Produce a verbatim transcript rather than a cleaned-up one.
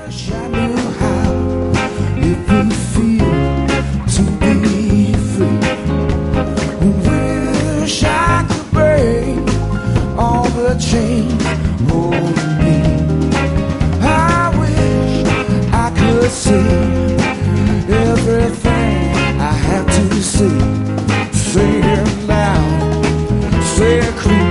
wish I knew how it would feel to be free. Wish I could break all the chains holding me. I wish I could see everything I have to see. Say it loud, say it clear.